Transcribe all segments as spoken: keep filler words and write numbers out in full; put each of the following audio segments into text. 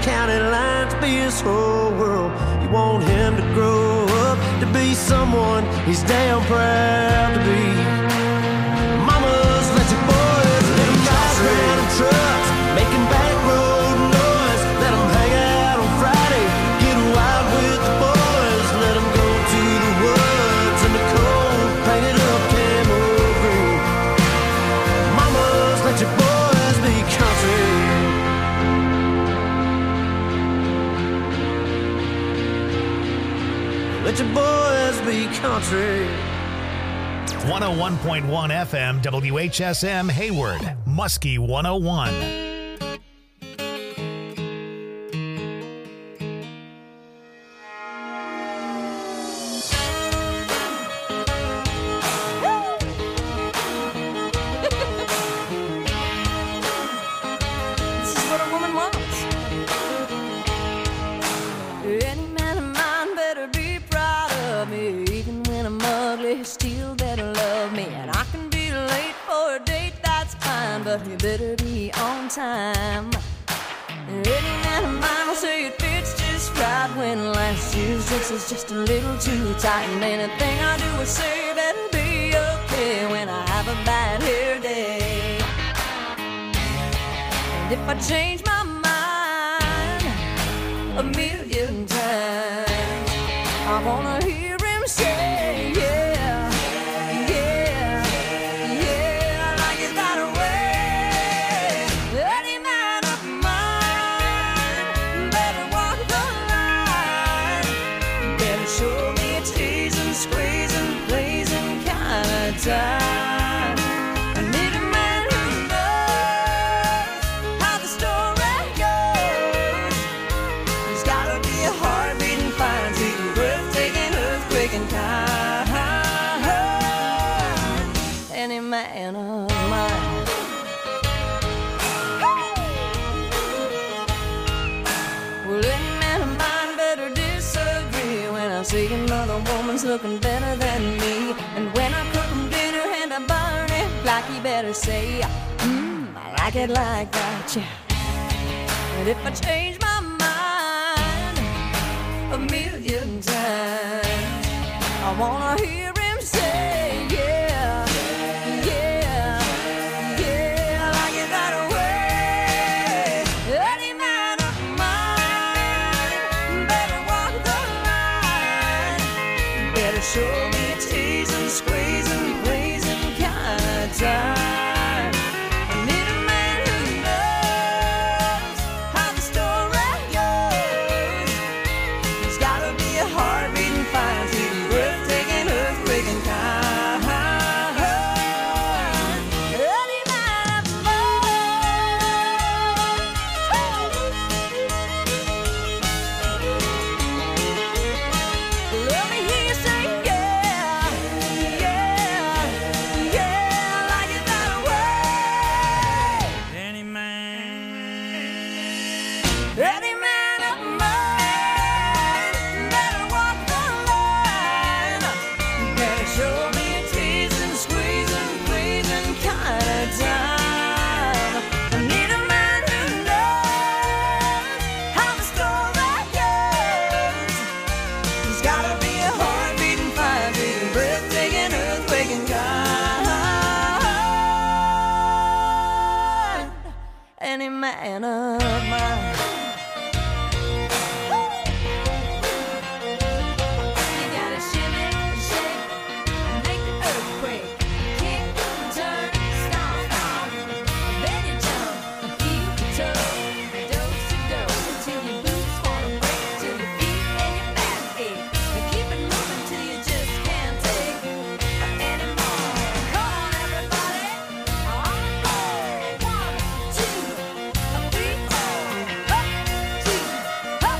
county line to be his whole world. You want him to grow up to be someone he's damn proud to be. Mamas, let your boys let them drive around in trucks, making back road noise. Let them hang out on Friday, get wild with the boys. Let them go to the woods in the cold, painted up camo green. Mamas, let your boys be country. Let your boys be country. one oh one point one F M, W H S M, Hayward, Muskie one oh one. This is what a woman wants. Any man of mine better be proud of me. Even when I'm ugly, he still better love me. And I can be late for a date, that's fine, but he better be on time. Any man of mine will say it fits just right when last year's dress is just a little too tight. And anything I do or say better be okay when I have a bad hair day. And if I change my mind a million times, I wanna hear him say, yeah, yeah, yeah, like it that way. Any man of mine better walk the line, better show me a teasing, squeezing, blazing kind of time. I need a man who knows how the story goes. He's gotta be a heart-beating, fine, sweet, breathtaking, earthquaking kind. Any man of mine. Well, any man of mine better disagree when I see another woman's looking better than me. And when I cook him dinner and I burn it like he better say, mmm, I like it like that, yeah. And if I change my mind a million times, I wanna hear him say, yeah, yeah, yeah, I like it that way. Any man of mine better walk the line, better show me a teasing, squeezing, blazing kind of time. I need a man who knows how the story goes. He's gotta be a heart-beating, fine, sweet, breathtaking, earthquaking kind. Any man of mine. Let me hear you say, yeah, yeah, yeah, I like it that way. Any man, Any man of mine better walk the line, better show me a teasing, squeezing, pleasing kind of time. I need a man who knows how the story goes. He's gotta be a heart-beating, fire-beating, breathtaking, earthquaking kind. Any man of mine. You gotta shimmy, shake, and make the earthquake. Kick, turn, stomp, stomp. Then you jump, heel to toe, dose to dose, until your boots wanna break, till your feet and your back ache. And keep it moving till you just can't take anymore. Come on, everybody, on the floor. One, two, three, four. Up, two, up.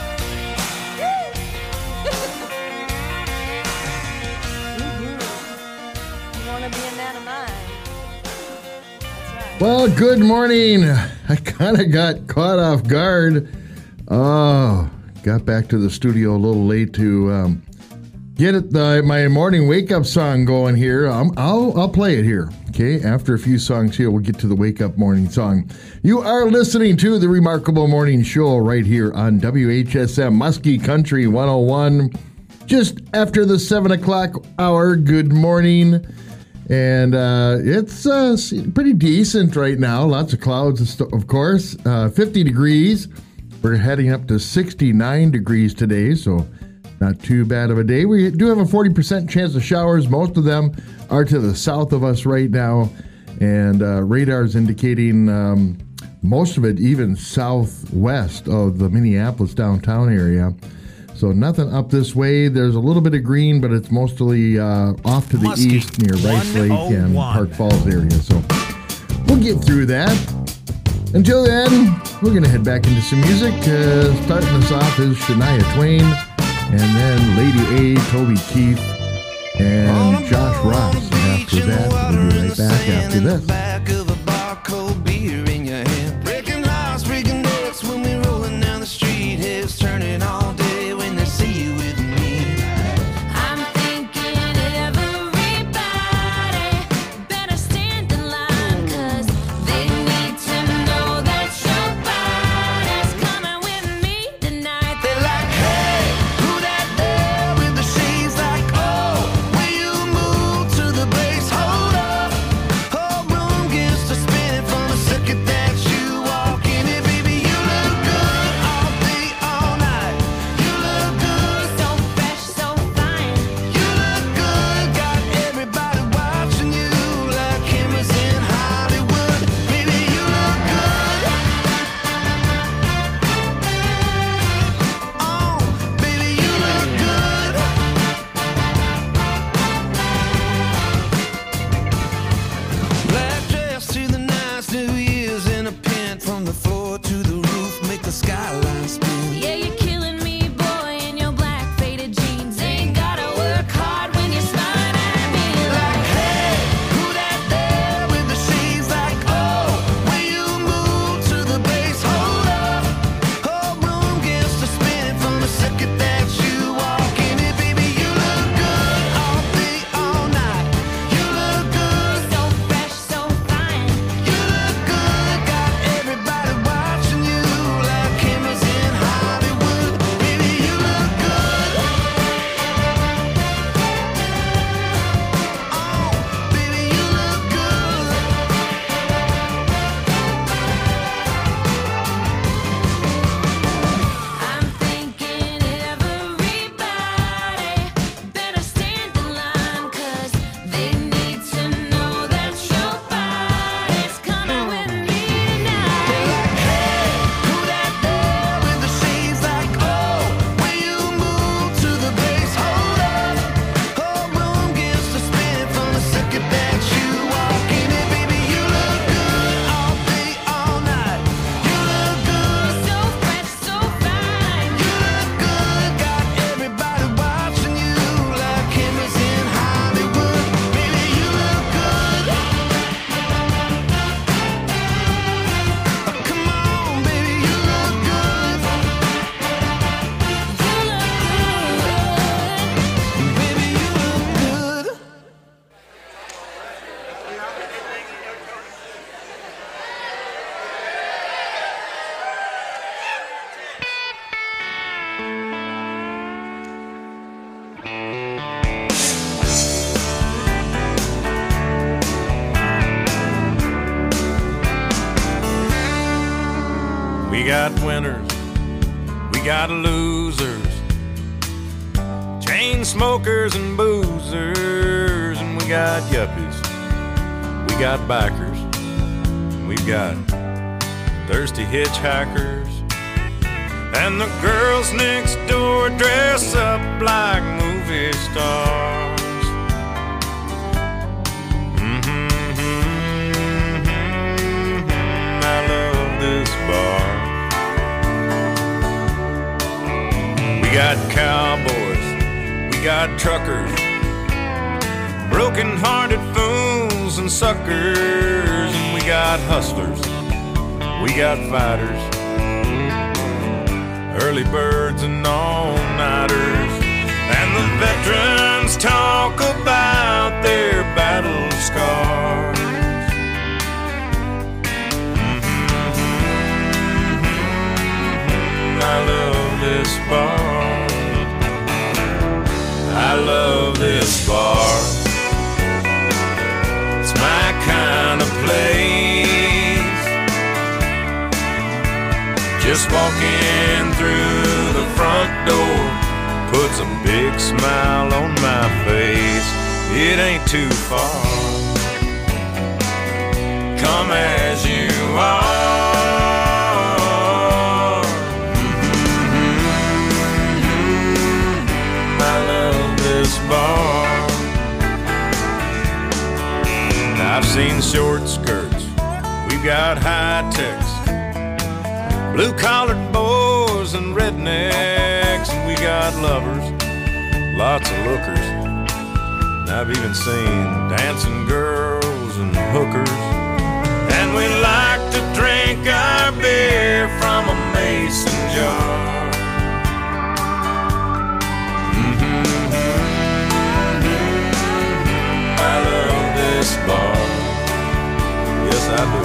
You wanna be a man of mine? That's right. Well, good morning. I kind of got caught off guard. Oh, got back to the studio a little late to um, get it, the, my morning wake-up song going here. Um, I'll I'll play it here. Okay, after a few songs here, we'll get to the Wake Up Morning Song. You are listening to the Remarkable Morning Show right here on W H S M Muskie Country one oh one. Just after the seven o'clock hour, good morning. And uh, it's uh, pretty decent right now. Lots of clouds, of course. Uh, fifty degrees. We're heading up to sixty-nine degrees today, so not too bad of a day. We do have a forty percent chance of showers. Most of them are to the south of us right now. And uh, radar is indicating um, most of it even southwest of the Minneapolis downtown area. So nothing up this way. There's a little bit of green, but it's mostly uh, off to the Muskie, east near Rice Lake and Park Falls area. So we'll get through that. Until then, we're going to head back into some music. Uh, starting us off is Shania Twain, and then Lady A, Toby Keith, and Josh Ross. After that, we'll be right back after this. We got winners, we got losers, chain smokers and boozers, and we got yuppies, we got bikers, and we've got thirsty hitchhikers, and the girls next door dress up like movie stars. Mm-hmm, mm-hmm, I love this bar. We got cowboys, we got truckers, broken-hearted fools and suckers, and we got hustlers, we got fighters, early birds and all-nighters, and the veterans talk about their battle scars. Just walking through the front door puts a big smile on my face. It ain't too far. Come as you are. Mm-hmm. I love this bar. I've seen short skirts, we've got high techs, blue-collared boys and rednecks, and we got lovers, lots of lookers. And I've even seen dancing girls and hookers. And we like to drink our beer from a mason jar. Mm-hmm. I love this bar. Yes, I do.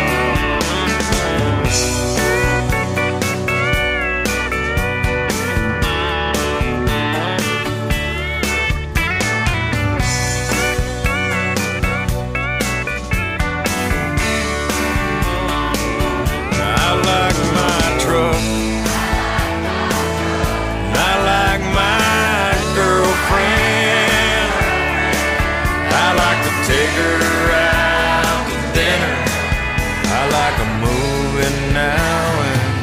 Take her out to dinner. I like a movie now and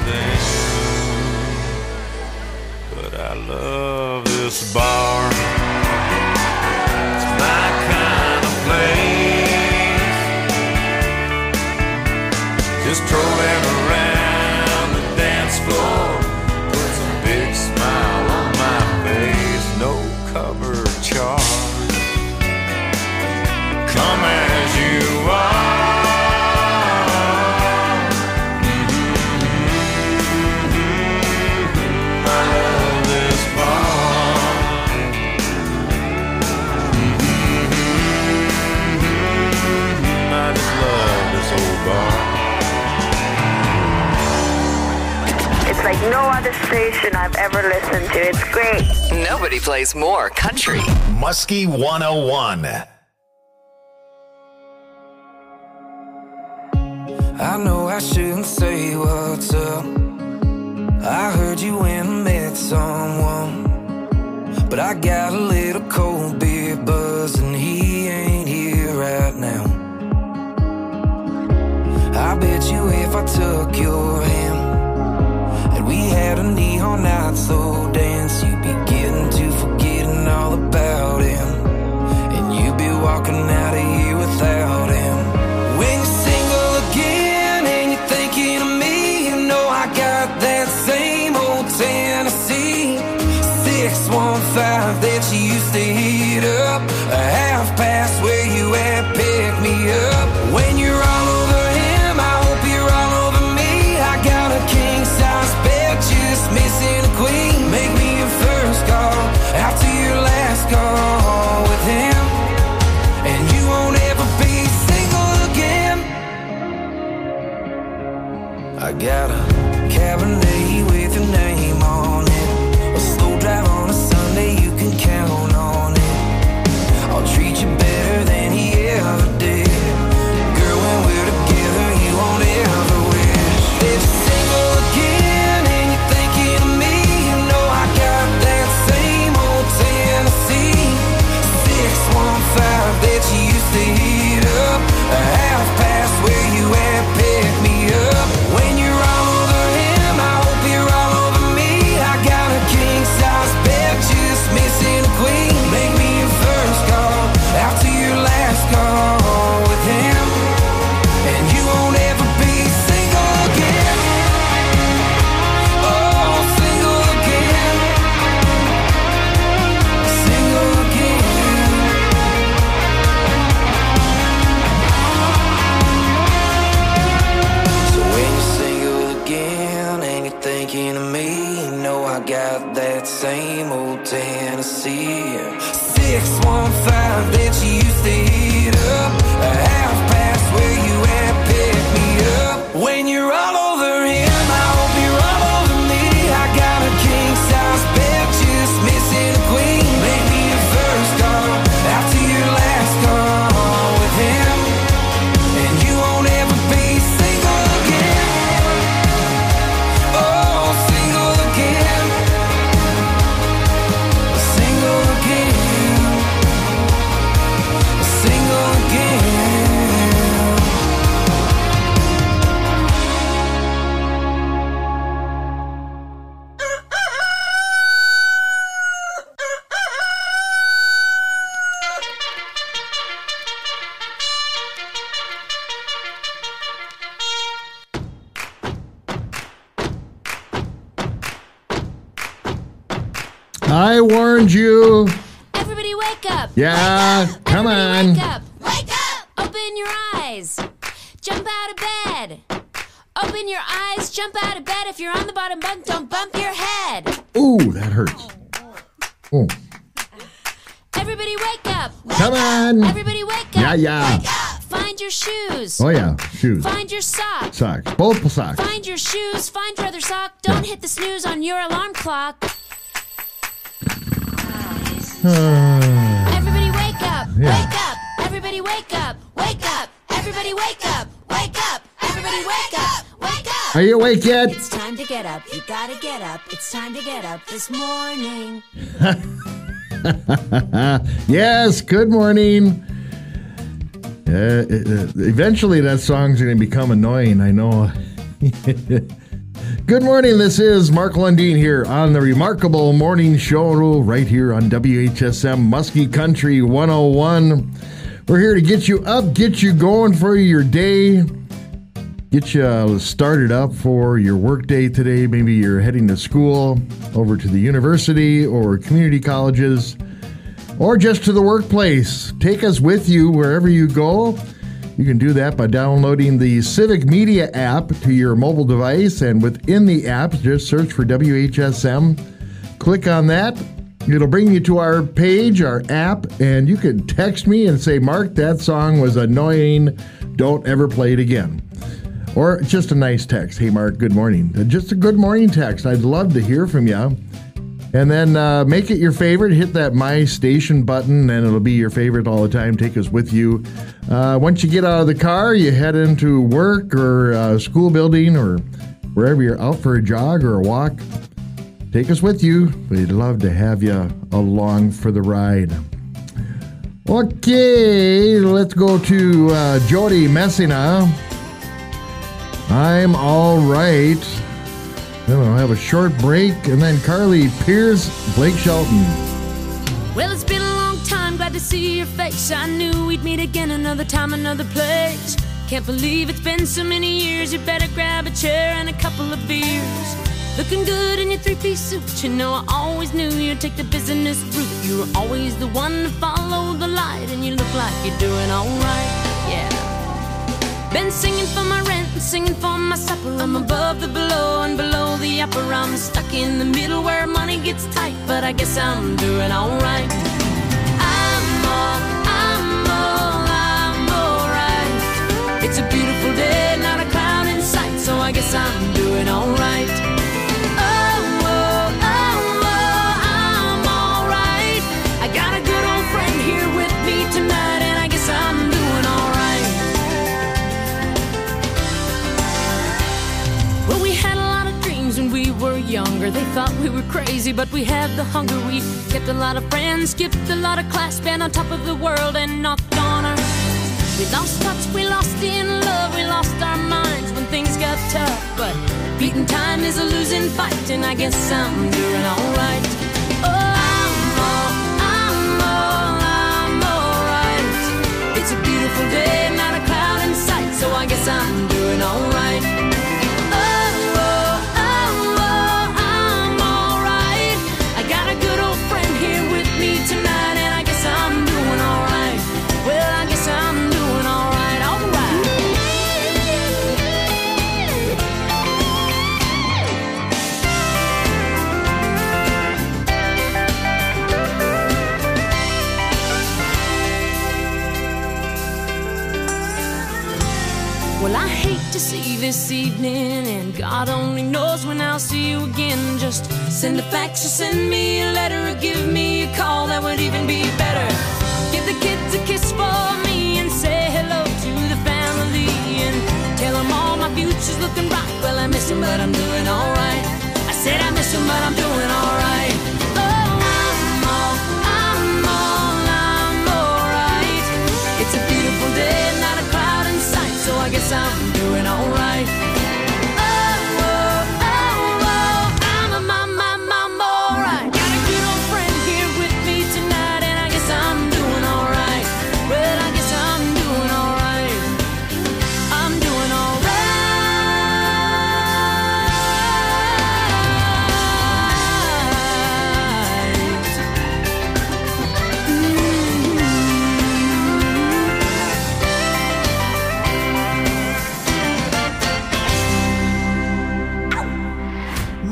then. But I love this bar. It's my kind of place. Just strolling around the dance floor puts a big smile on my face. No cover charge. Come as you are. Mm-hmm. I love this bar. Mm-hmm. I just love this old bar. It's like no other station I've ever listened to. It's great. Nobody plays more country. Muskie one oh one. I know I shouldn't say what's up. I heard you went and met someone, but I got a little cold beer buzz and he ain't here right now. I bet you if I took your hand and we had a neon night slow dance, you'd be getting to forgetting all about him, and you'd be walking out of here without him. When you're single again and you're thinking of me, you know I got that same old Tennessee six one five that you used to heat up, a half past where you at, pick me up. When you're all over him, I hope you're all over me. I got a king size bed, just missing a queen. Make me your first call, after your last call with him, and you won't ever be single again. I got a Cabernet with your name on it, a slow drive on a Sunday, you can count on it. I'll treat you better than he ever did. Girl, when we're together, you won't ever wish that you're single again and you're thinking of me. You know I got that same old Tennessee six one five that you used to heat up, a half past where you at, pick me up. When you're all over him, I hope you're all over me. I got a king size bed, just missing a queen. Make me your first call, after your last call with him, and you won't ever be single again. Oh, single again, single again. So when you're single again and you're thinking of me, you know I got that same old Tennessee six one five that you used to heat up, a half past where you at, pick me up. When you're all over him, I hope you're all over me. I got a king size bed, just missing a queen. Make me your first call, after your last call with him, and you won't ever be single again. Oh, I warned you. Everybody wake up. Yeah, Wake up. come Everybody on. Wake up. Wake up. Open your eyes. Jump out of bed. Open your eyes. Jump out of bed. If you're on the bottom bunk, don't bump your head. Ooh, that hurts. Oh, Everybody wake up. Wake come up. on. Everybody wake up. Yeah, yeah. Wake up. Find your shoes. Oh, yeah, shoes. Find your socks. Socks. Both socks. Find your shoes. Find your other sock. Don't Yeah. hit the snooze on your alarm clock. Uh, Everybody wake up. Yeah. Wake up. Everybody wake up. Wake up. Everybody wake up. Wake up. Everybody wake up. Wake up. are you awake yet? It's time to get up. You gotta get up. It's time to get up this morning. Yes, good morning. Uh, uh, eventually, that song's going to become annoying, I know. Good morning, this is Mark Lundeen here on the Remarkable Morning Show right here on W H S M Muskie Country one oh one. We're here to get you up, get you going for your day, get you started up for your work day today. Maybe you're heading to school, over to the university or community colleges, or just to the workplace. Take us with you wherever you go. You can do that by downloading the Civic Media app to your mobile device, and within the app, just search for W H S M. Click on that. It'll bring you to our page, our app, and you can text me and say, Mark, that song was annoying. Don't ever play it again. Or just a nice text. Hey, Mark, good morning. Just a good morning text. I'd love to hear from you. And then uh, make it your favorite. Hit that My Station button, and it'll be your favorite all the time. Take us with you. Uh, once you get out of the car, you head into work or uh, school building or wherever you're out for a jog or a walk. Take us with you. We'd love to have you along for the ride. Okay, let's go to uh, Jody Messina. I'm all right. Then we'll have a short break, and then Carly Pierce, Blake Shelton. Well, it's been a long time, glad to see your face. I knew we'd meet again another time, another place. Can't believe it's been so many years. You better grab a chair and a couple of beers. Looking good in your three-piece suit. You know I always knew you'd take the business route. You were always the one to follow the light, and you look like you're doing alright, yeah. Been singing for my rent and singing for my supper. I'm above the below and below the upper. I'm stuck in the middle where money gets tight, but I guess I'm doing alright. I'm all, I'm all, I'm alright. It's a beautiful day, not a cloud in sight, so I guess I'm doing alright. Oh, oh, oh, oh, I'm alright. I got a good old friend here with me tonight, and I guess I'm doing alright. Well, we had a lot of dreams when we were younger. They thought we were crazy, but we had the hunger. We kept a lot of friends, skipped a lot of class, been on top of the world and knocked on our. We lost touch, we lost in love, we lost our minds when things got tough. But beating time is a losing fight, and I guess I'm doing alright. Oh, I'm all, I'm all, I'm alright. It's a beautiful day, not a cloud in sight, so I guess I'm doing alright. Oh, oh, oh, oh, I'm alright. I got a good old friend here with me tonight, and I guess I'm doing alright. Well, I guess I'm doing alright, alright. Well, I hate to see this evening, and God only knows when I'll see you again. Just send a fax or send me a letter or give me a call, that would even be better. Give the kids a kiss for me and say hello to the family, and tell them all my future's looking bright. Well, I miss them, but I'm doing alright. I said I miss them, but I'm doing alright. Oh, I'm all, I'm all, I'm alright. It's a beautiful day, not a cloud in sight, so I guess I'm doing alright. Oh, oh, oh, oh, I'm a mom, mom, mom, alright. Got a good old friend here with me tonight, and I guess I'm doing alright. Well, I guess I'm doing alright. I'm doing alright.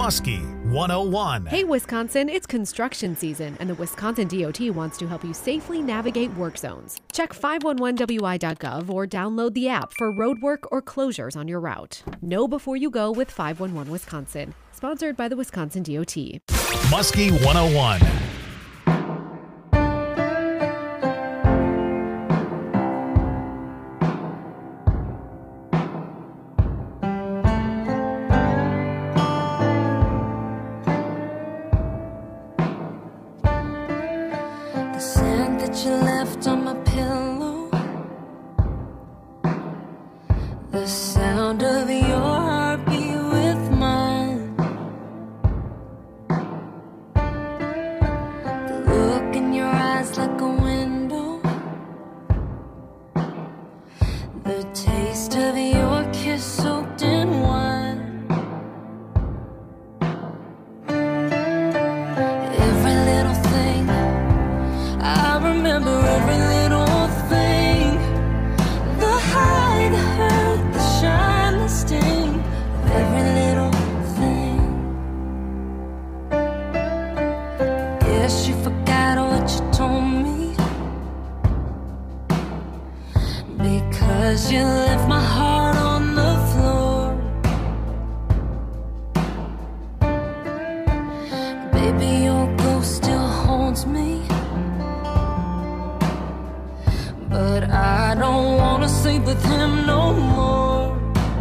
Muskie one oh one. Hey, Wisconsin, it's construction season, and the Wisconsin D O T wants to help you safely navigate work zones. Check five one one W I dot gov or download the app for road work or closures on your route. Know before you go with five one one Wisconsin. Sponsored by the Wisconsin D O T. Muskie one oh one. You left on my pillow, the sound of your heartbeat with mine, the look in your eyes like a window, the taste of your kiss soaked in wine, every little thing I remember, every little thing, the high, the hurt, the shine, the sting, every little thing. Guess you forgot what you told me, because you left my heart on the floor. Baby, your ghost still haunts me, but I don't wanna sleep with him no more.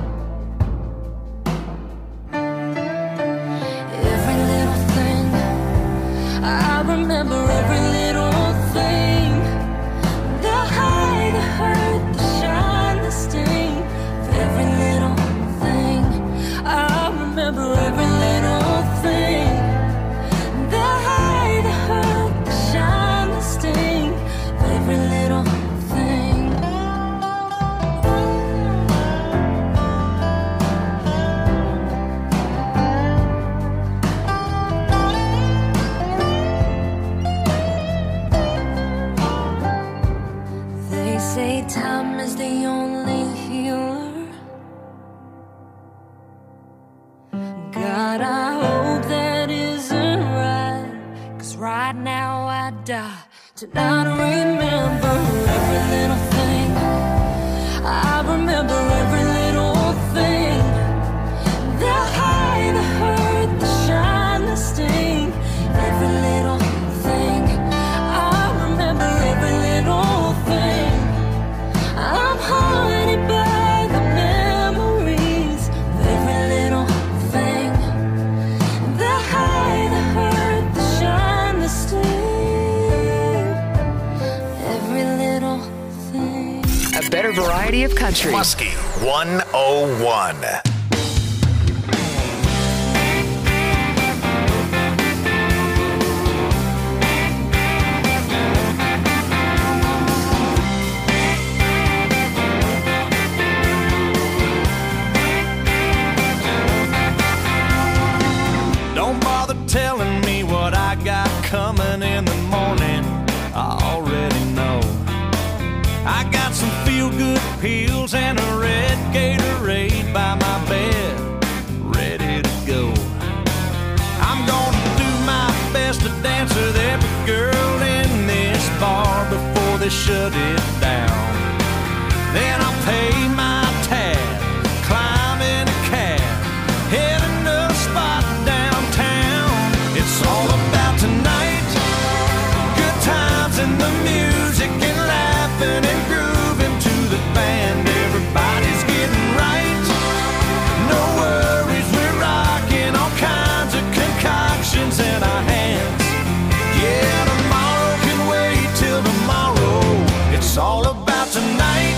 Every little thing, I remember every little thing, the high, the hurt, the shine, the sting, every little thing, I remember every little thing, the high, the hurt, the shine, the sting, every little thing. Say time is the only healer. God, I hope that isn't right, 'cause right now I die to not remember every little thing. I remember every little thing, the high, the hurt, the shine, the sting, every little thing. I remember every little thing. I'm haunted by the memories of every little thing, the high, the hurt, the shine, the sting, every little thing. A better variety of country. Muskie one oh one. Don't bother telling me what I got coming in the morning, I already know. I got some feel-good pills and a red Gatorade by my bed, ready to go. I'm gonna do my best to dance with every girl in this bar before they shut it down. Then I'll pay my tab, climb in a cab, heading to a spot downtown. It's all about tonight, good times and the music and laughing and grooving to the band. Everybody's getting right, no worries, we're rocking all kinds of concoctions in our hands. Yeah, tomorrow can wait till tomorrow, it's all about tonight.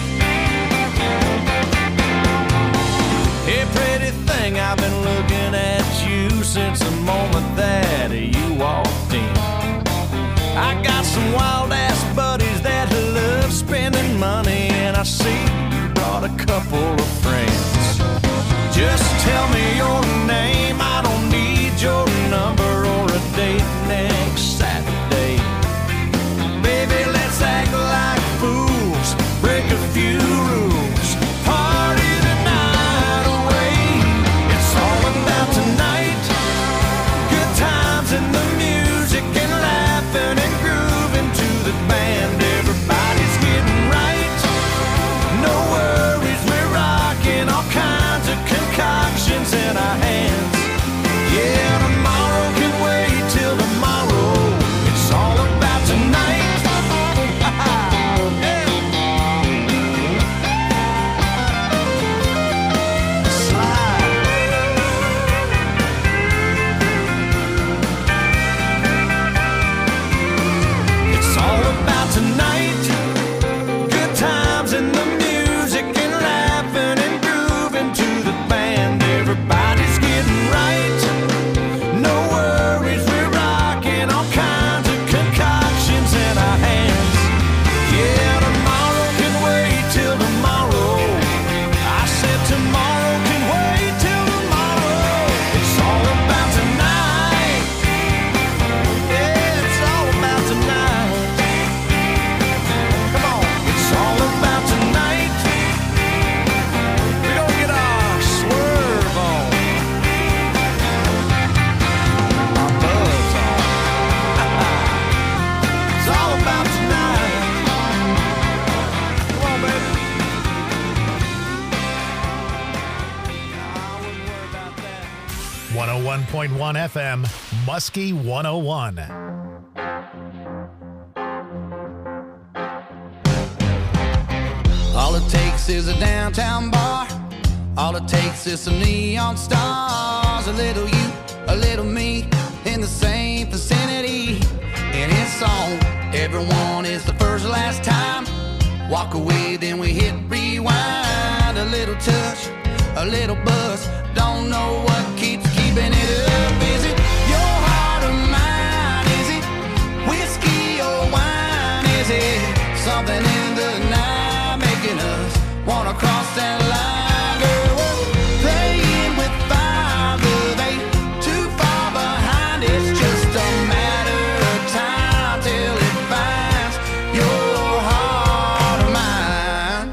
Hey, pretty thing, I've been looking at you since the moment that you walked in. I got some wild ass buddies that love spending money, and I see you brought a couple of friends. Just tell me your name, I don't need your number or a date next Saturday. Baby, let's act like fools, break a few rules, party the night away. It's all about tonight, one oh one point one F M, Muskie one oh one. All it takes is a downtown bar. All it takes is some neon stars. A little you, a little me, in the same vicinity. And it's on. Everyone is the first last time. Walk away, then we hit rewind. A little touch, a little buzz. Don't know what keeps keeping it up. Is it your heart or mine? Is it whiskey or wine? Is it something in the night making us wanna cross that line? Girl, we're playing with fire, but they too far behind. It's just a matter of time till it finds your heart or mine.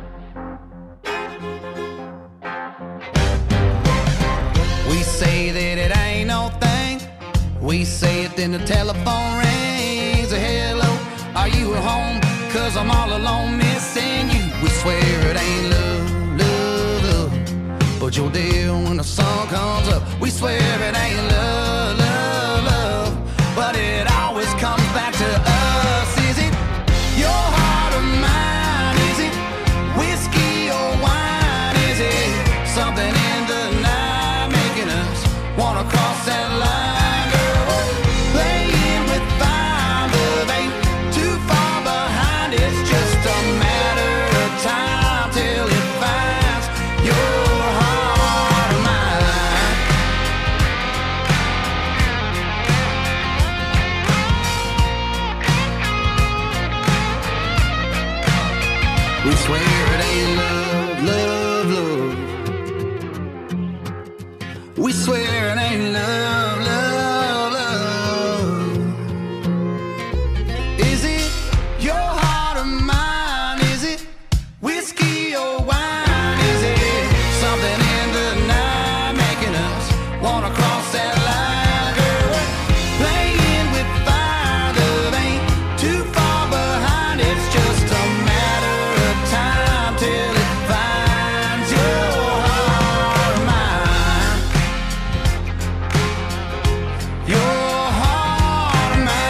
We say that it ain't no thing. We say it, then the telephone rings. A hello, are you at home? Cause I'm all alone missing you. We swear it ain't love, love, love, but you're there when the sun comes up. We swear it ain't love, love, love, but it always comes back to us. Is it your heart or mine? Is it whiskey or wine? Is it something in the night making us wanna cross that line? Girl, we're playing with fire, but ain't too far behind. It's just a matter of time till it finds your heart or mine. We swear it ain't love, love, love. We swear it ain't love, love, love. Is it your heart or mine? Is it whiskey or wine? Is it something in the night making us wanna cross that line? Girl, we're playing with fire, love ain't too far behind. It's just a matter of time till it finds your heart or mine. Your heart or mine.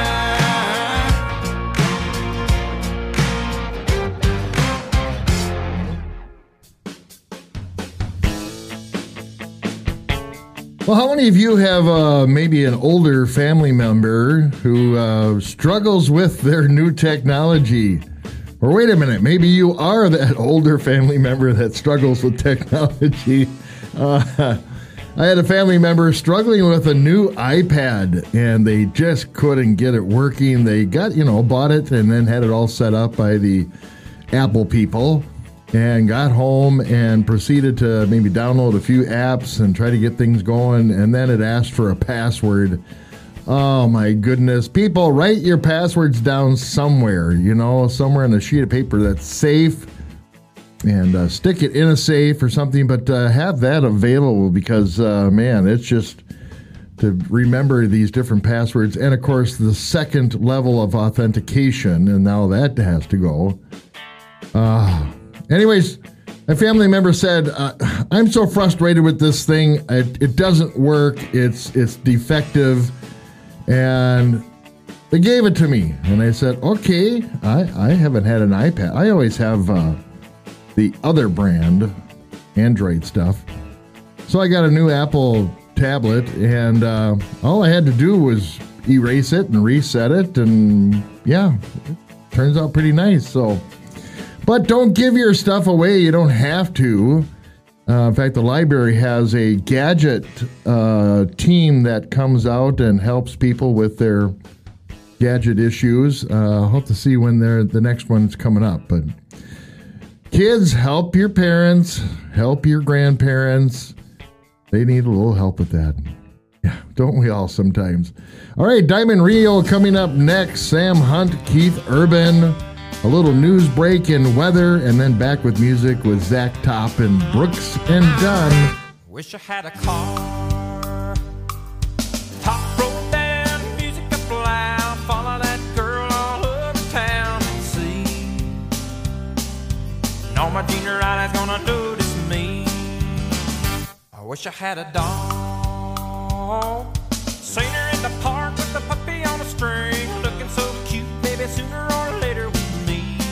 Well, how many of you have uh, maybe an older family member who uh, struggles with their new technology? Or wait a minute, maybe you are that older family member that struggles with technology. Uh, I had a family member struggling with a new iPad, and they just couldn't get it working. They got, you know, bought it and then had it all set up by the Apple people, and got home and proceeded to maybe download a few apps and try to get things going, and then it asked for a password. Oh my goodness. People, write your passwords down somewhere, you know, somewhere on a sheet of paper that's safe, and uh, stick it in a safe or something, but uh, have that available because, uh, man, it's just to remember these different passwords. And of course, the second level of authentication, and now that has to go. Uh, anyways, a family member said, uh, I'm so frustrated with this thing. It, it doesn't work. It's it's defective. And they gave it to me. And I said, okay, I, I haven't had an iPad. I always have uh, the other brand, Android stuff. So I got a new Apple tablet, and uh, all I had to do was erase it and reset it. And yeah, it turns out pretty nice. So, but don't give your stuff away. You don't have to. Uh, in fact, the library has a gadget uh, team that comes out and helps people with their gadget issues. Uh, I'll have to see when they're, the next one's coming up. But kids, help your parents, help your grandparents. They need a little help with that. Yeah, don't we all sometimes? All right, Diamond Rio coming up next. Sam Hunt, Keith Urban. A little news break and weather, and then back with music with Zach Top and Brooks and Dunn. Wish I had a car. Top rolled down, music up loud. Follow that girl all over town and see. And all my junior eyes gonna notice me. I wish I had a dog. home. Seen her in the park with the puppy on a string, looking so cute, baby, sooner or later we meet.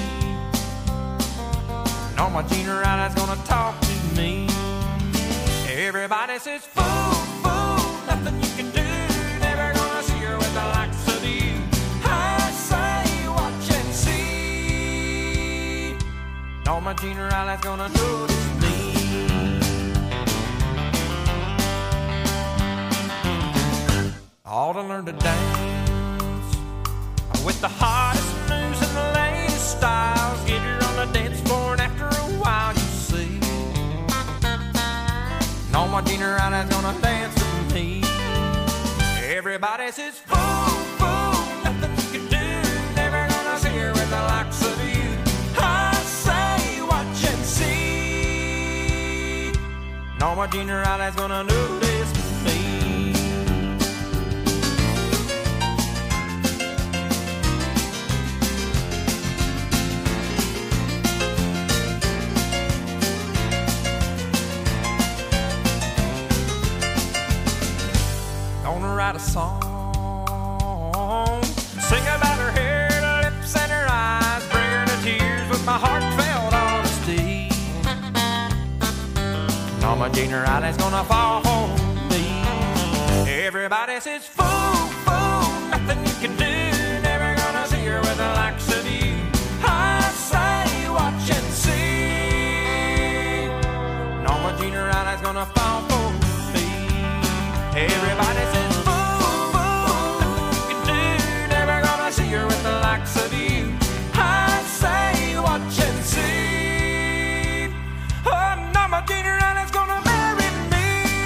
Norma Jean Riley's gonna talk to me. Everybody says, fool, fool, nothing you can do. Never gonna see her with the likes of you. I say, watch and see. Norma Jean Riley's gonna notice me. Ought to learn to dance with the hottest moves and the latest styles. Get her on the dance floor and after a while you see Norma Jean Riley's gonna dance with me. Everybody says, fool, fool, nothing you can do. Never gonna see her with the likes of you. I say, watch and see. Norma Jean Riley's gonna notice me. Write a song, sing about her hair, her lips, and her eyes, bring her to tears with my heartfelt honesty. Norma Jean Riley's gonna fall for me. Everybody says, fool, fool, nothing you can do. Never gonna see her with the likes of you. I say, watch and see. Norma Jean Riley's gonna fall for me. Everybody says, see her with the likes of you. I say, watch and see. Oh, Norma Jean Riley's gonna marry me.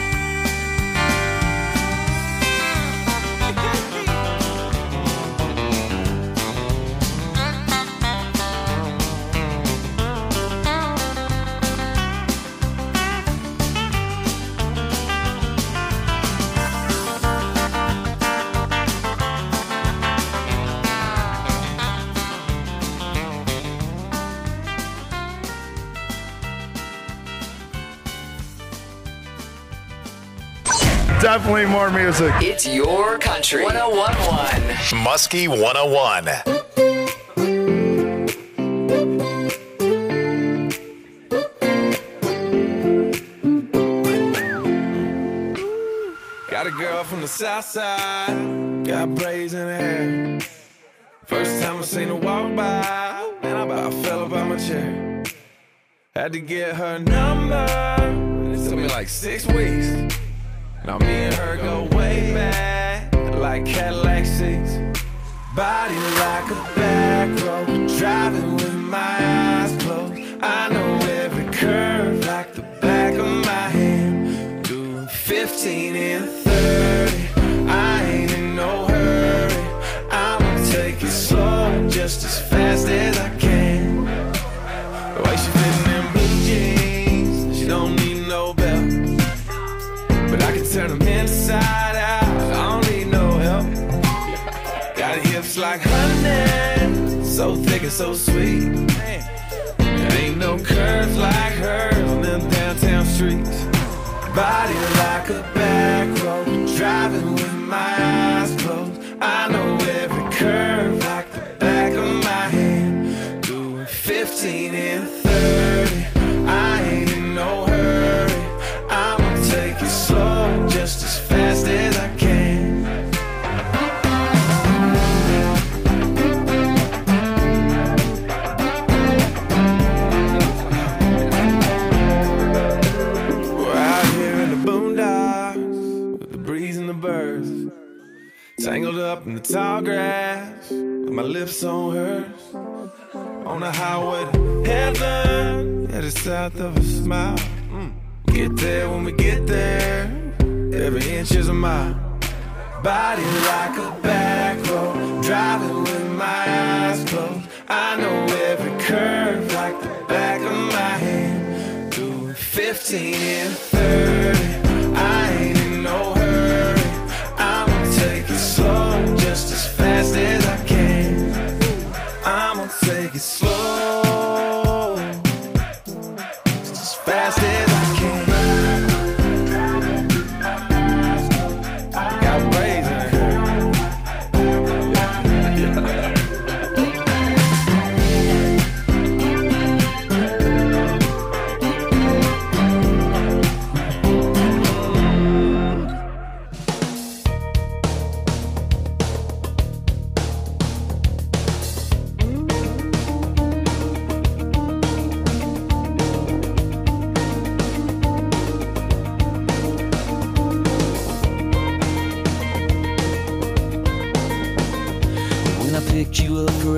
Definitely more music. It's your country. one oh one point one. Muskie one oh one. Got a girl from the south side, got braids in her hair. First time I seen her walk by, man, I about fell about my chair. Had to get her number, it took me like six weeks. Now me and her go way back, like Cadillac seats. Body like a back road, driving with my eyes closed. I know every curve like the back of my hand. Doing fifteen and thirty, I ain't in no hurry. I'ma take it slow, just as fast as I can. The way she fitting in blue jeans, she don't need no belt. But I can turn them inside out, I don't need no help. Got hips like honey, so thick and so sweet. There ain't no curves like hers on them downtown streets. Body like a back road, driving with my eyes closed. I know every curve like the back of my hand. Doing fifteen and thirty, I ain't in no hurry. I'ma take it slow, just as fast as I can. We're out here in the boondocks with the breeze and the birds, tangled up in the tall grass with my lips on hers. On the highway to heaven, headed south of a smile. Get there when we get there, every inch is a mile. Body like a back road, driving with my eyes closed. I know every curve like the back of my hand. Doing fifteen and thirty, I ain't in no hurry. I'ma take it slow, just as fast as I can. I'ma take it slow, just as fast as I can.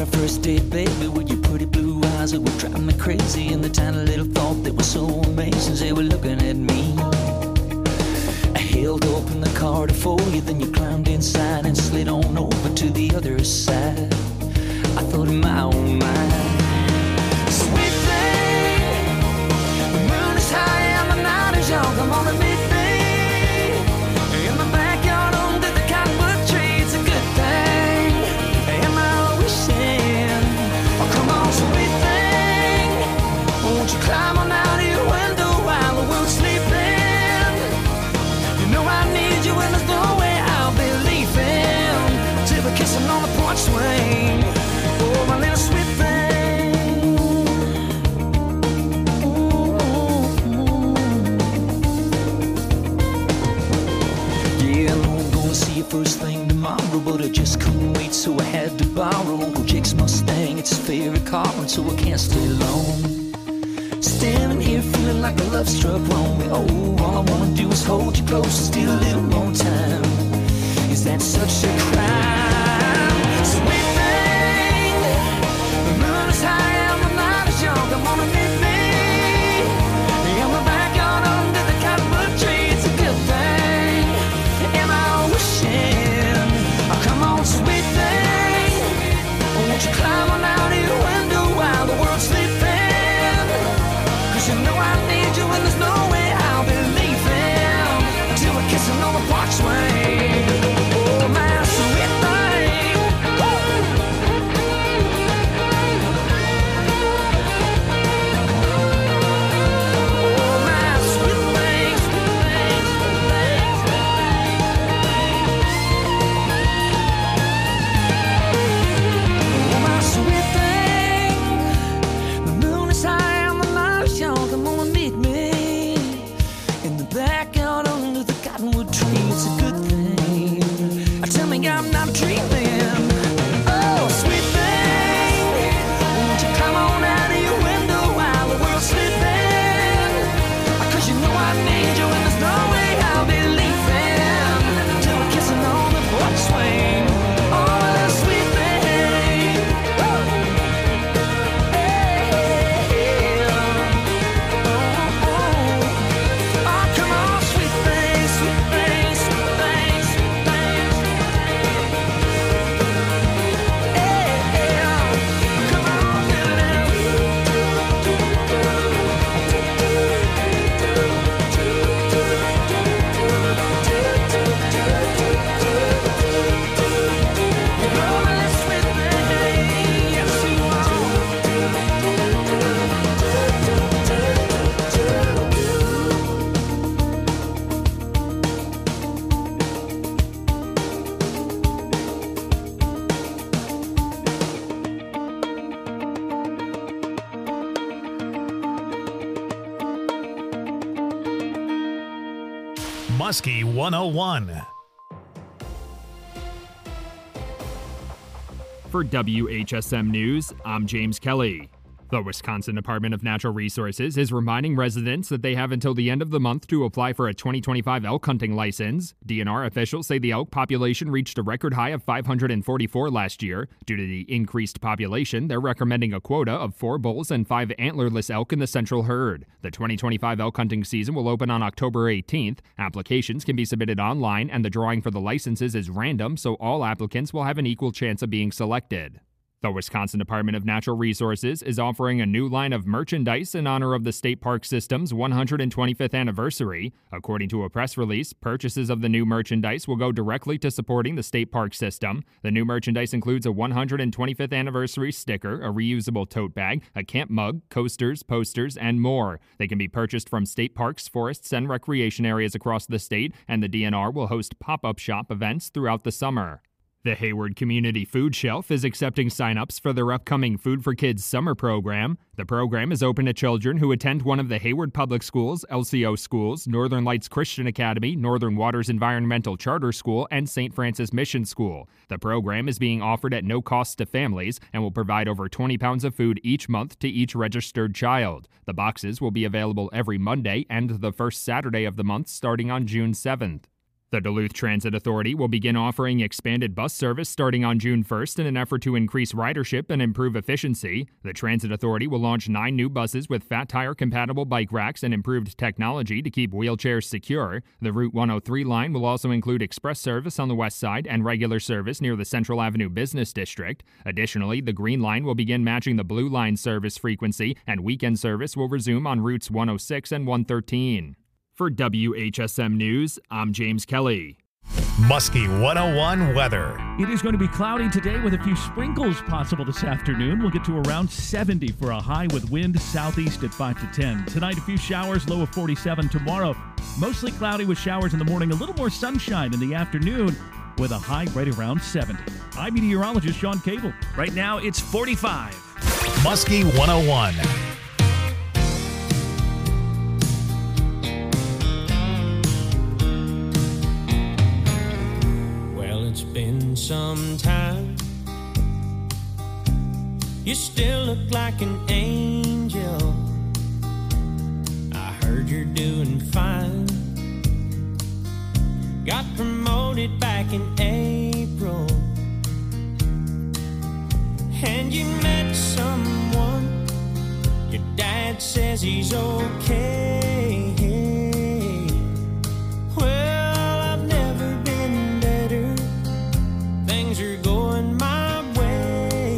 our first date, baby, with your pretty blue eyes that were driving me crazy, and the tiny little thought that was so amazing, they were looking at me. I held open the car to for you, then you climbed inside and slid on over to the other side. I thought in my own mind, sweet thing, the moon is high and the night is young. Come on and meet me in the backyard under the cottonwood tree. It's a good thing. Am I wishing? Oh, come on, sweet thing, won't you climb on out of your window while the world's sleeping? You know I need you and there's no way I'll be leaving till we're kissing on the porch swing. Oh, my little sweet thing. Yeah, I know I'm gonna see you first thing tomorrow, but I just couldn't wait, so I had to borrow Uncle Jake's Mustang. It's his favorite car, and so I can't stay long. Standing here feeling like a love struck wrong. Oh, all I wanna do is hold you close and steal a little more time. Is that such a crime? Sweet thing, the moon is high and the night is young. Come on and meet me in the backyard under the cottonwood tree. It's a good thing. Am I wishing? Oh, come on, sweet thing, won't you climb on out of your window while the world's sleeping? 'Cause you know I need you and there's no way I'll be leaving until we're kissing on the porch swing. Oh, my sweet thing. Oh, my sweet thing, sweet thing, sweet thing, oh, my sweet thing. The moon is high and the night is young. Come on and meet me in the backyard under the cottonwood tree. It's a good thing. Tell me I'm not dreaming. Oh, sweet thing, won't you come on out of your window while the world's sleeping? 'Cause you know I need you and there's no way I'll be leaving till we're kissing on the porch swing. Oh, that sweet thing. Woo! Hey, oh, oh. Oh, come on, sweet thing, sweet thing, sweet thing, sweet thing. Muskie one oh one. For W H S M News, I'm James Kelly. The Wisconsin Department of Natural Resources is reminding residents that they have until the end of the month to apply for a twenty twenty-five elk hunting license. D N R officials say the elk population reached a record high of five hundred forty-four last year. Due to the increased population, they're recommending a quota of four bulls and five antlerless elk in the central herd. The twenty twenty-five elk hunting season will open on October eighteenth. Applications can be submitted online, and the drawing for the licenses is random, so all applicants will have an equal chance of being selected. The Wisconsin Department of Natural Resources is offering a new line of merchandise in honor of the state park system's one hundred twenty-fifth anniversary. According to a press release, purchases of the new merchandise will go directly to supporting the state park system. The new merchandise includes a one hundred twenty-fifth anniversary sticker, a reusable tote bag, a camp mug, coasters, posters, and more. They can be purchased from state parks, forests, and recreation areas across the state, and the D N R will host pop-up shop events throughout the summer. The Hayward Community Food Shelf is accepting sign-ups for their upcoming Food for Kids summer program. The program is open to children who attend one of the Hayward Public Schools, L C O schools, Northern Lights Christian Academy, Northern Waters Environmental Charter School, and Saint Francis Mission School. The program is being offered at no cost to families and will provide over twenty pounds of food each month to each registered child. The boxes will be available every Monday and the first Saturday of the month starting on June seventh. The Duluth Transit Authority will begin offering expanded bus service starting on June first in an effort to increase ridership and improve efficiency. The Transit Authority will launch nine new buses with fat tire compatible bike racks and improved technology to keep wheelchairs secure. The Route one oh three line will also include express service on the west side and regular service near the Central Avenue Business District. Additionally, the Green Line will begin matching the Blue Line service frequency, and weekend service will resume on routes one oh six and one thirteen. For W H S M News, I'm James Kelly. Muskie one oh one weather. It is going to be cloudy today with a few sprinkles possible this afternoon. We'll get to around seventy for a high with wind southeast at five to ten. Tonight, a few showers, low of forty-seven. Tomorrow, mostly cloudy with showers in the morning, a little more sunshine in the afternoon with a high right around seventy. I'm meteorologist Sean Cable. Right now, it's forty-five. Muskie one oh one. It's been some time. You still look like an angel. I heard you're doing fine. Got promoted back in April, and you met someone. Your dad says he's okay. Well, I've never been better. Things are going my way.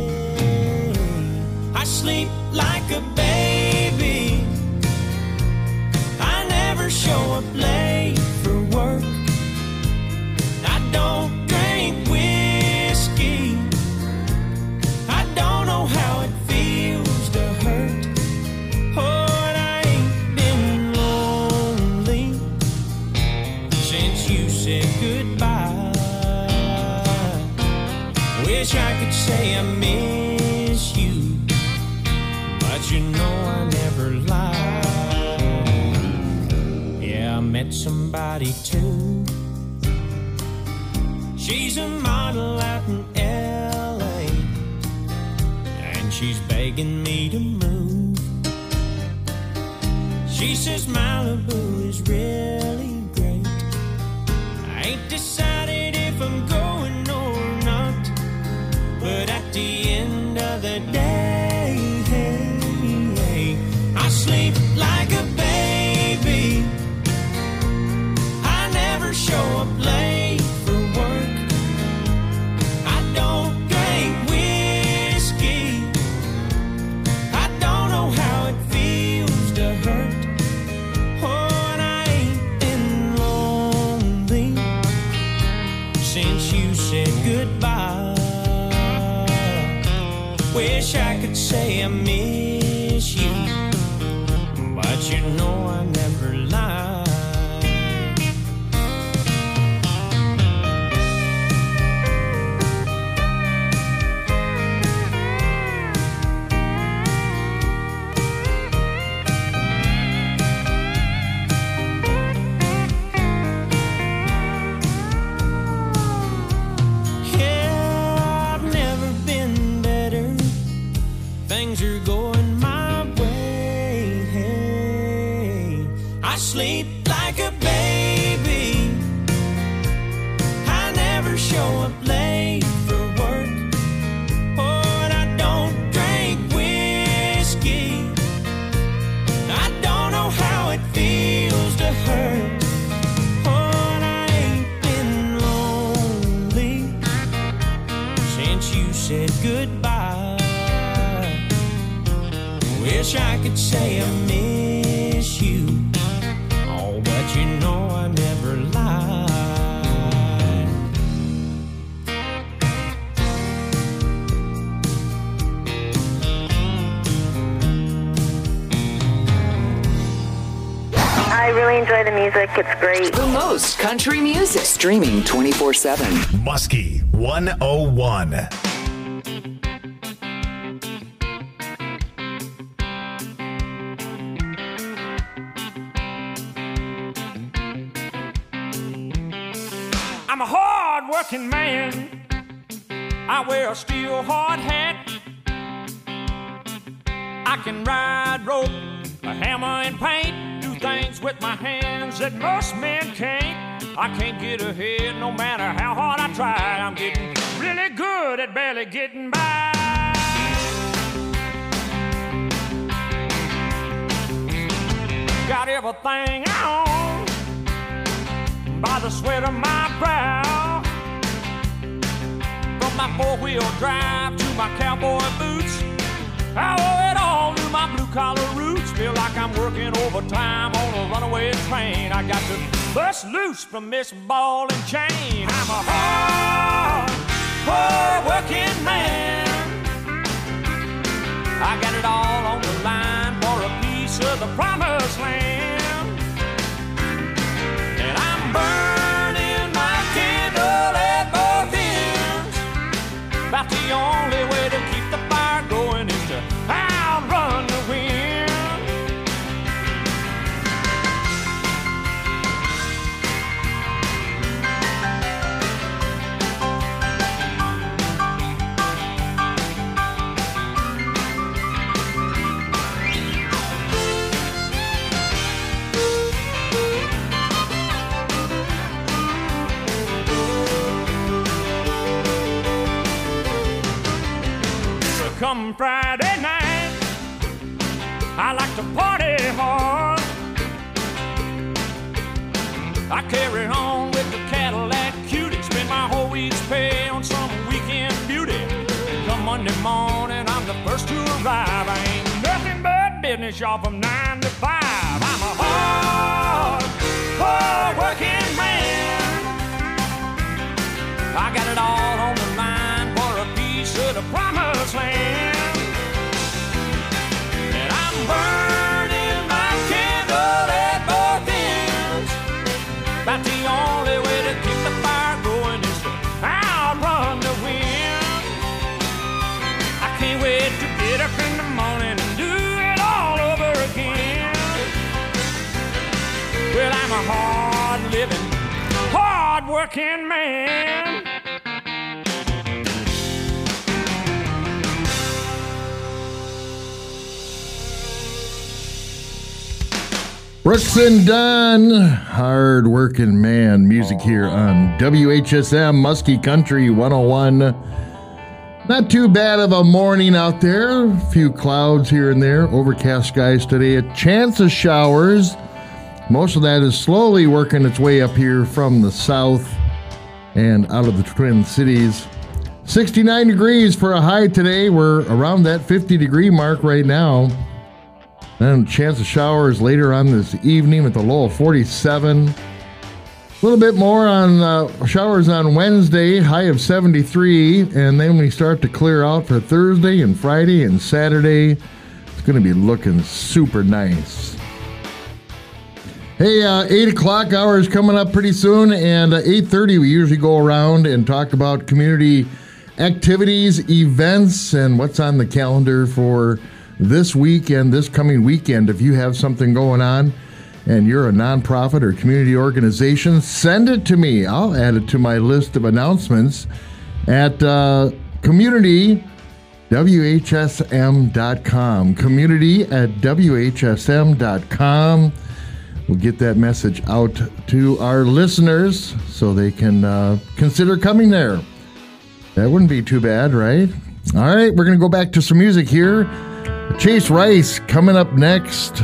I sleep like a baby. I never show up late for work. I don't drink whiskey. I don't know how it feels to hurt. Oh, and I ain't been lonely since you said goodbye. Wish I could say I miss you, but you know I never lie. Yeah, I met somebody too. She's a model out in L A, and she's begging me to move. She says Malibu is really great. I ain't decided if I'm going or not, but at the end of the day, I sleep like a baby. I never show up late for work. I don't drink whiskey. I don't know how it feels to hurt. Oh, and I ain't been lonely since you said goodbye. Wish I could say I miss you, but you know I never lie. Yeah, I've never been better. Things are going my way. Hey, I sleep like a baby. I never show up late for work. Oh, and I don't drink whiskey. I don't know how it feels to hurt. Oh, and I ain't been lonely since you said goodbye. Wish I could say I miss you, oh, but you know I never lied. I really enjoy the music. It's great. The most country music. Streaming twenty-four seven. Muskie one oh one. I'm a hard-working man. I wear a steel hard hat. I can ride rope, a hammer and paint, do things with my hands that most men can't. I can't get ahead no matter how hard I try. I'm getting really good at barely getting by. Got everything I own by the sweat of my brow. From my four-wheel drive to my cowboy boots, I owe it all to my blue-collar roots. Feel like I'm working overtime on a runaway train. I got to bust loose from this ball and chain. I'm a hard, hard working man. I got it all on the line for a piece of the promised land. And I'm burning my candle at both ends. About the only way to keep the fire going is to outrun the wind. Come Friday night, I like to party hard. I carry on with the Cadillac Cutie, spend my whole week's pay on some weekend beauty. Come Monday morning, I'm the first to arrive. I ain't nothing but business, y'all, from nine to five. I'm a hard, hard working man. I got it all on the line for a piece of the promised land. And I'm burning my candle at both ends. About the only way to keep the fire going is to outrun the wind. I can't wait to get up in the morning and do it all over again. Well, I'm a hard-living, hard-working man. Brooks and Dunn, hard working man. Music here on W H S M Muskie Country one oh one. Not too bad of a morning out there. A few clouds here and there. Overcast skies today. A chance of showers. Most of that is slowly working its way up here from the south and out of the Twin Cities. sixty-nine degrees for a high today. We're around that fifty degree mark right now. Then chance of showers later on this evening with a low of forty-seven. A little bit more on uh, showers on Wednesday, high of seventy-three. And then we start to clear out for Thursday and Friday and Saturday. It's going to be looking super nice. Hey, uh, eight o'clock hour is coming up pretty soon. And uh, eight thirty we usually go around and talk about community activities, events, and what's on the calendar for this weekend, this coming weekend. If you have something going on and you're a nonprofit or community organization, send it to me. I'll add it to my list of announcements at uh, community W H S M dot com. Community at W H S M dot com. We'll get that message out to our listeners so they can uh, consider coming there. That wouldn't be too bad, right? All right, we're going to go back to some music here. Chase Rice coming up next.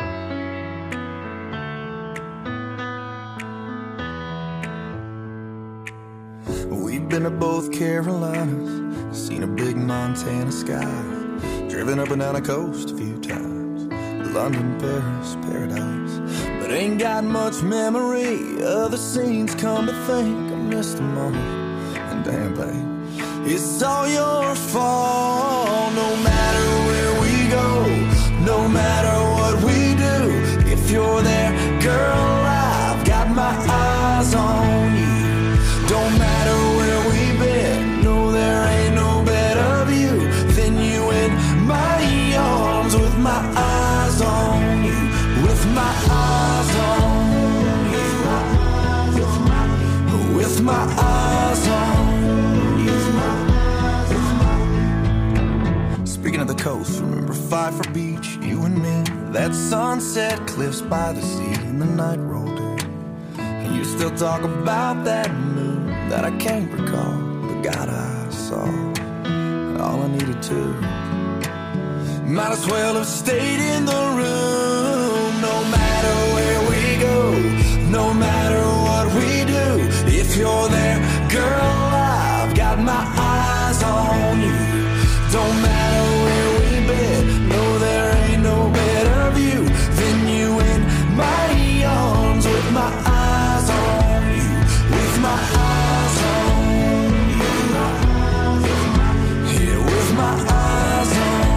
We've been to both Carolinas, seen a big Montana sky, driven up and down the coast a few times, London, Paris, paradise, but ain't got much memory of the scenes. Come to think, I missed them all, and damn babe, it's all your fault. No matter where we go, no matter what we do, if you're there, girl, I've got my eyes on you. Don't matter where we've been, no, there ain't no better view than you in my arms, with my eyes on you, with my eyes on you, with my eyes on you. Speaking of the coast, remember Pfeiffer Beach, you and me, that sunset cliffs by the sea, and the night rolled in, You still talk about that moon that I can't recall. But God, I saw all I needed to. Might as well have stayed in the room. No matter where we go, no matter what we do, if you're there, girl, I've got my eyes on you. Don't matter where we've been, no, there ain't no better view than you in my arms with my eyes on you, with my eyes on you, yeah, with my eyes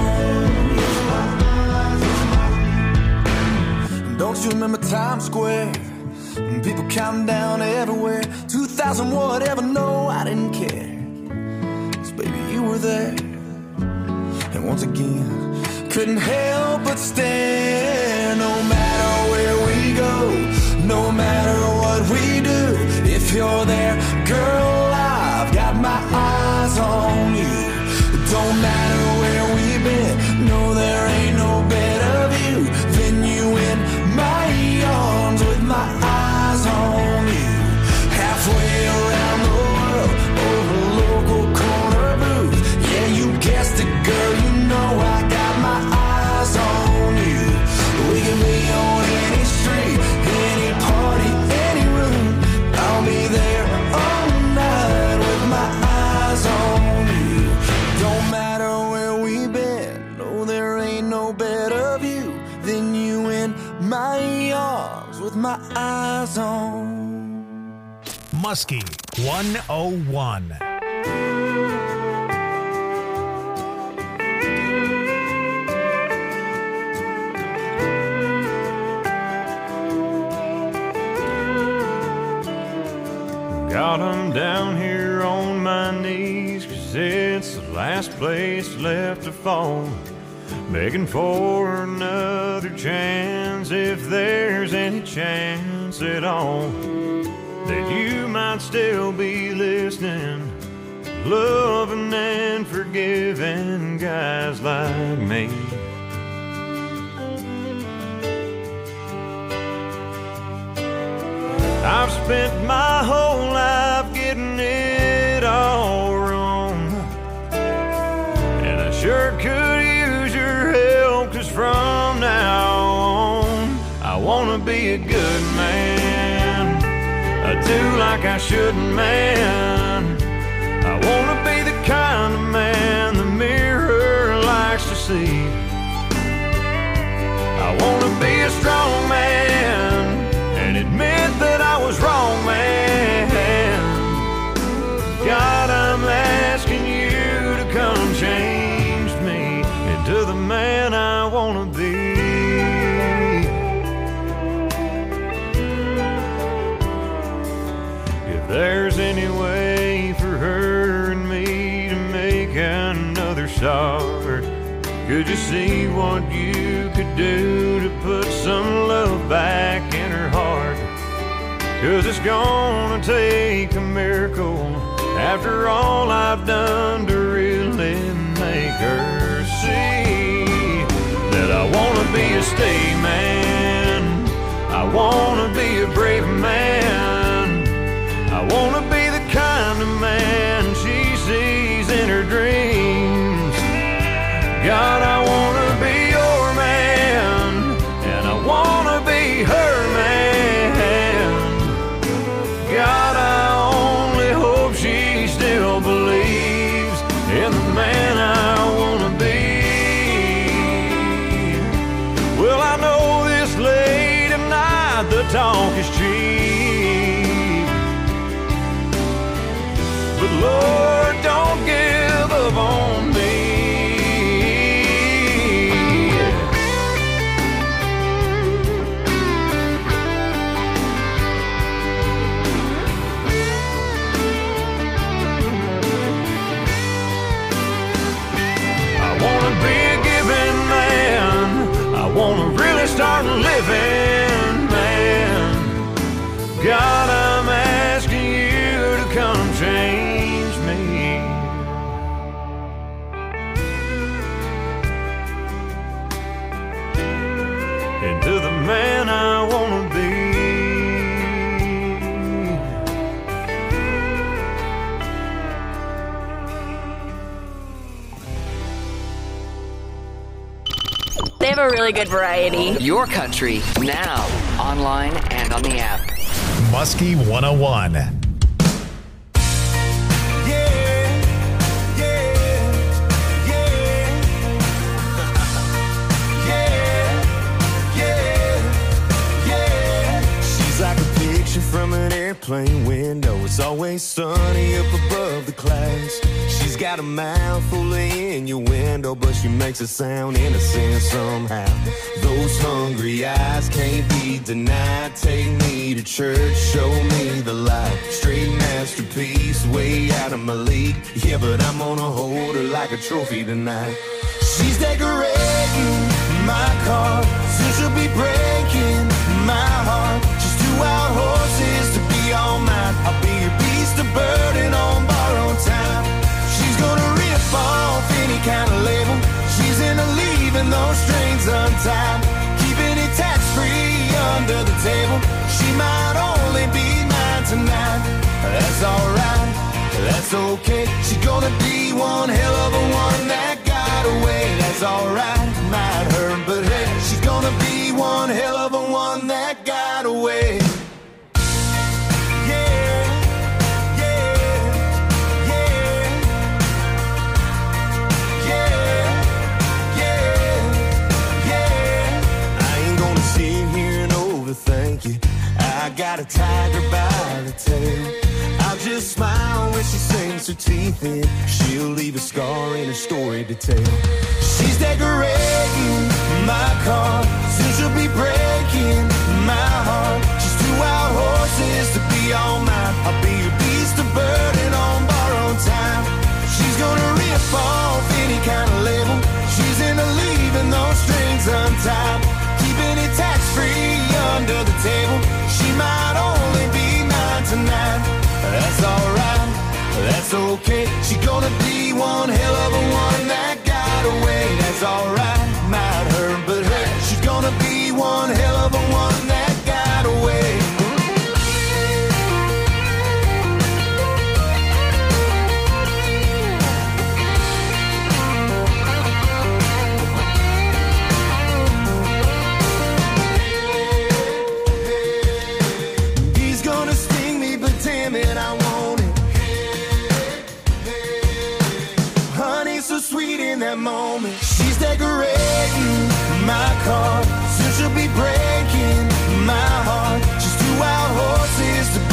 on you. Don't you remember Times Square? People counting down everywhere. two thousand whatever, no, I didn't care. 'Cause baby, you were there. And once again, couldn't help but stare. No matter where we go, no matter what we do, if you're there, girl, I've got my eyes on you. Don't matter where we've been, no, there ain't no better view than you in my arms with my eyes on you. Halfway around the world, over local corner booth. Yeah, you guessed it, girl, you know I got my eyes on you. We can be on any street, any party, any room. I'll be there all night with my eyes on you. Don't matter where we've been, no, there ain't no better view than you in my arms with my eyes on. Muskie one oh one. Got 'em down here on my knees, 'cause it's the last place left to fall. Begging for another chance, if there's any chance at all that you might still be listening, loving and forgiving guys like me. I've spent my whole life getting it all wrong, and I sure could use your help, 'cause from now on I wanna be a good man. I do like I shouldn't, man. I wanna be the kind of man the mirror likes to see. I wanna be a strong man and admit that I was wrong, man. God, I'm asking you to come change me into the man I wanna be. If there's any way for her and me to make another start, could you see what you could do to put some love back in her heart? 'Cause it's gonna take a miracle after all I've done to really make her see that I wanna be a stay man. I wanna be a brave man. I wanna be the kind of man she sees in her dreams. God, I wanna be your man, and I wanna be her man. God, I only hope she still believes in the man I wanna be. Well, I know this late at night the talk is cheap, but Lord, don't give up on me. Start living, man. God, I'm asking you to come change me into the man I wanna be. a really good variety. Your country now, online and on the app. Muskie one oh one. From an airplane window, it's always sunny up above the clouds. She's got a mouth full of innuendo, but she makes it sound innocent somehow. Those hungry eyes can't be denied. Take me to church, show me the light. Straight masterpiece, way out of my league. Yeah, but I'm gonna hold her like a trophy tonight. She's decorating my car, soon she'll be breaking my heart. She's two wild horses to be all mine. I'll be your beast of burden on borrowed time. She's gonna rip off any kind of label. She's into leaving those strings untied, keeping it tax-free under the table. She might only be mine tonight. That's alright, that's okay. She's gonna be one hell of a one that got away. That's alright, might hurt, but hey, she's gonna be one hell of a one that got away. Thank you. I got a tiger by the tail. I'll just smile when she sinks her teeth in. She'll leave a scar in her story to tell. She's decorating my car, soon she'll be breaking my heart. She's two wild horses to be all mine. I'll be your beast of burden on borrowed time. She's gonna rip off any kind of label. She's into leaving those strings untied, keeping it tax-free under the table. She might only be mine tonight. That's alright, that's okay. She's gonna be one hell of a one that got away. That's alright, might hurt, but hey, she's gonna be one hell of a one that got away. Moment. She's decorating my car, soon she'll be brave.